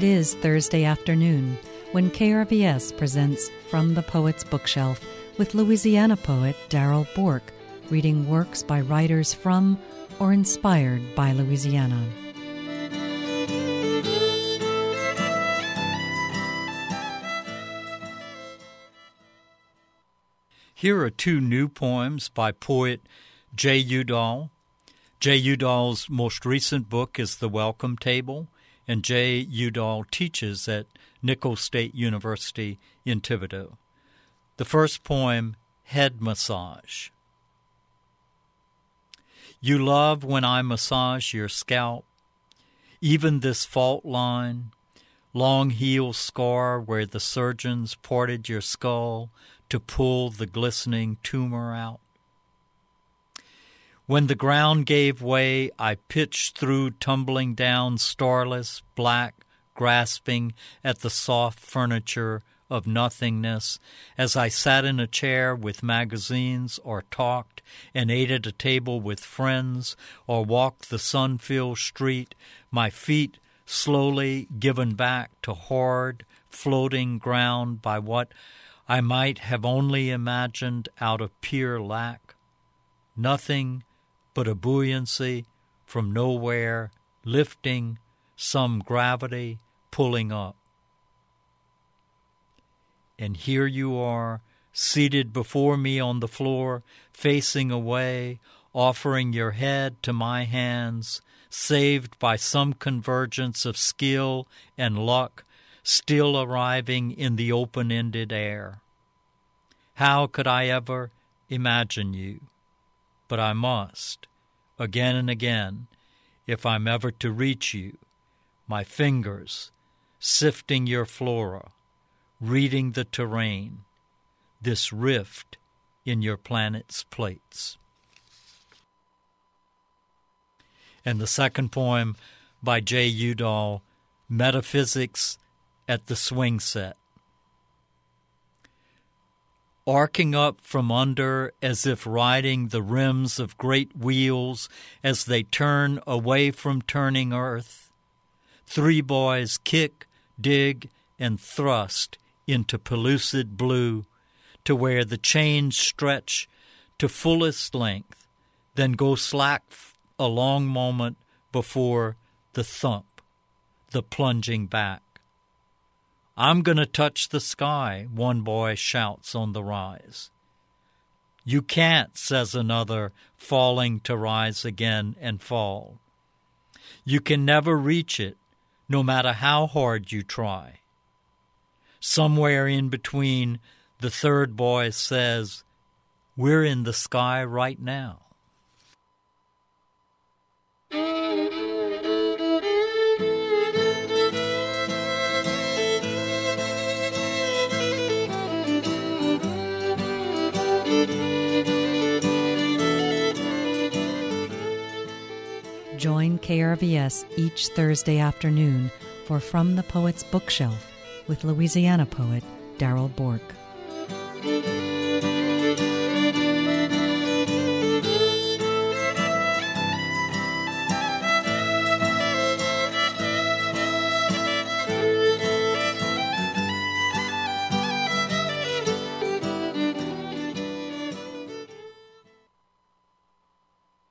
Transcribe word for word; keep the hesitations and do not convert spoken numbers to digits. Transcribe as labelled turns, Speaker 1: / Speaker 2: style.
Speaker 1: It is Thursday afternoon when K R V S presents From the Poet's Bookshelf with Louisiana poet Darrell Bourke, reading works by writers from or inspired by Louisiana.
Speaker 2: Here are two new poems by poet Jay Udall. Jay Udall's most recent book is The Welcome Table, and Jay Udall teaches at Nicholls State University in Thibodaux. The first poem, Head Massage. You love when I massage your scalp, even this fault line, long heel scar where the surgeons parted your skull to pull the glistening tumor out. When the ground gave way, I pitched through, tumbling down, starless, black, grasping at the soft furniture of nothingness, as I sat in a chair with magazines, or talked and ate at a table with friends, or walked the sun-filled street, my feet slowly given back to hard, floating ground by what I might have only imagined out of pure lack. Nothing but a buoyancy from nowhere, lifting, some gravity pulling up. And here you are, seated before me on the floor, facing away, offering your head to my hands, saved by some convergence of skill and luck, still arriving in the open-ended air. How could I ever imagine you? But I must, again and again, if I'm ever to reach you, my fingers sifting your flora, reading the terrain, this rift in your planet's plates. And the second poem by Jay Udall, Metaphysics at the Swing Set. Arcing up from under as if riding the rims of great wheels as they turn away from turning earth, three boys kick, dig, and thrust into pellucid blue to where the chains stretch to fullest length, then go slack a long moment before the thump, the plunging back. I'm going to touch the sky, one boy shouts on the rise. You can't, says another, falling to rise again and fall. You can never reach it, no matter how hard you try. Somewhere in between, the third boy says, we're in the sky right now.
Speaker 1: Join K R V S each Thursday afternoon for From the Poet's Bookshelf with Louisiana poet Darrell Bourke.